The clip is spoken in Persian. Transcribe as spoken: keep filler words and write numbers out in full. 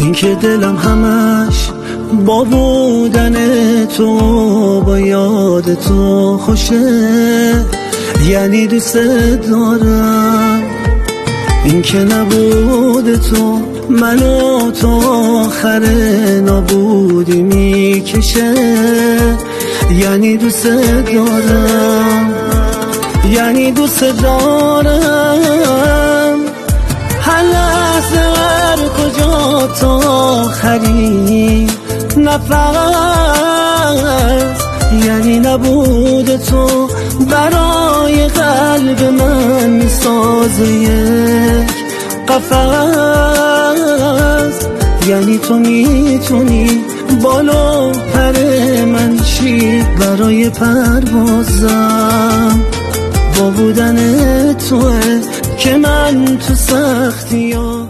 این که دلم همش با بودن تو، با یاد تو خوشه، یعنی دوست دارم. این که نبود تو منو تو آخر نابودی میکشه، یعنی دوست دارم، یعنی دوست دارم. هر لحظه هر کجا تا آخرین نفس، یعنی نبود تو برای قلب من میسازه یک قفس، یعنی تو میتونی بالو پر من شی برای پروازم. با بودن توه که من تو سختی ها